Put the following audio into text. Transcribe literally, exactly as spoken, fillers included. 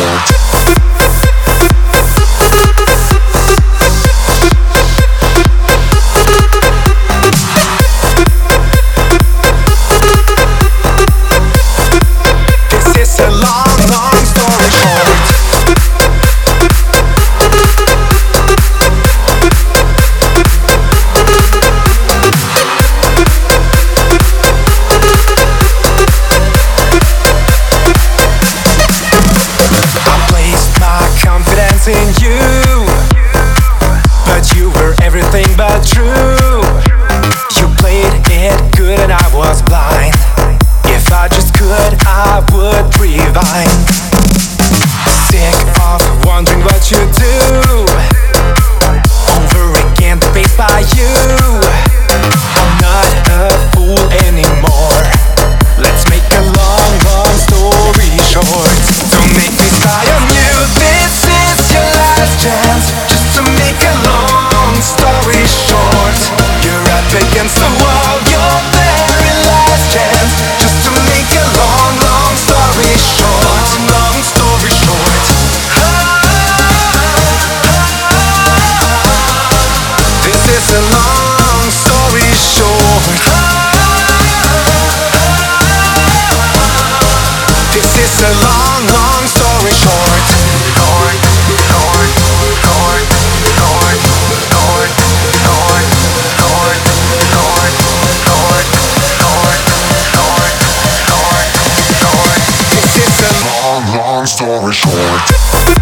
short. In you, but you were everything but true. You played it good and I was blind. If I just could, I would rewind. Sick of wondering what you do. Over again, faced by you. I'm not a fool anymore. Let's make a long, long story short. Don't make me spy on you. This is your last chance, just to make a long story short. You're up against the wall, your very last chance, just to make a long, long story short. Long, long story short. This is a long story short. This is a long, long story short. Long story short.